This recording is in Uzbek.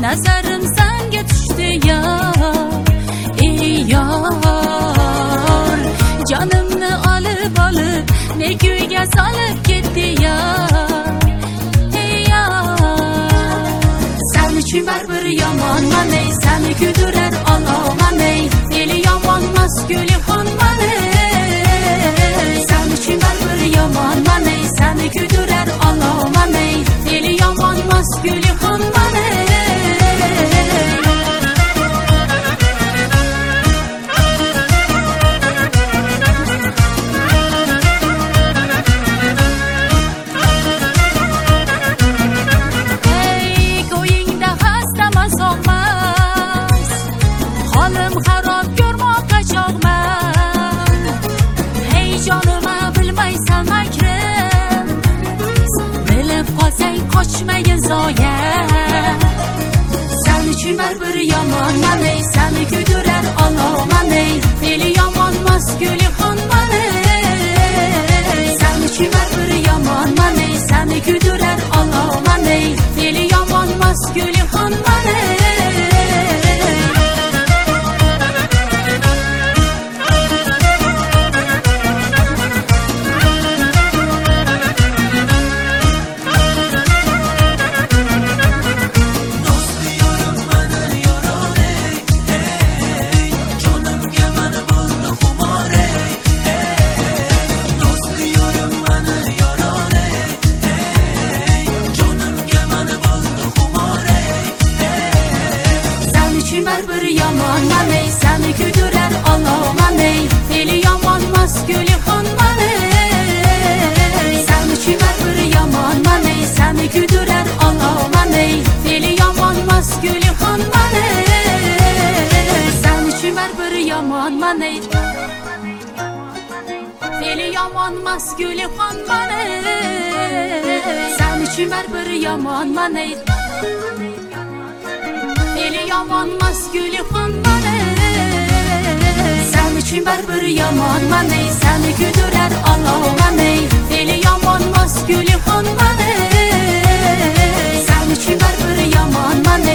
nazarim senga tushdi yar. Ey yar, jonimni olib ne kuyga solib ketdi yar. Ey yar, sen uchun baribir yomonman ey, seni kuydirar oloman ey, eli yomonmas Gulixonman ey. Sen uchun baribir yomonman ey, seni kuydirar oloman ey, eli yomonmas Gulixonman ey. Qochmayin zoya, sen uchun baribir yomonman ey, seni kuydirar oloman ey, eli yomonmas Gulixonman ey. Sen uchun baribir yomonman ey, seni kuydirar oloman ey, eli yomonmas Gulixonman ey. Baribir yomonman ey, seni kuydirar oloman ey, eli yomonmas Gulixonman ey. Sen uchun baribir yomonman ey, seni kuydirar oloman ey, eli yomonmas Gulixonman ey. Sen uchun baribir yomonman ey, eli yomonmas Gulixonman ey. Sen uchun baribir yomonman ey, eli yomonmas Gulixonman ey. Sen uchun baribir yomonman ey, seni kuydirar oloman ey, eli yomonmas Gulixonman ey. Sen uchun baribir yomonman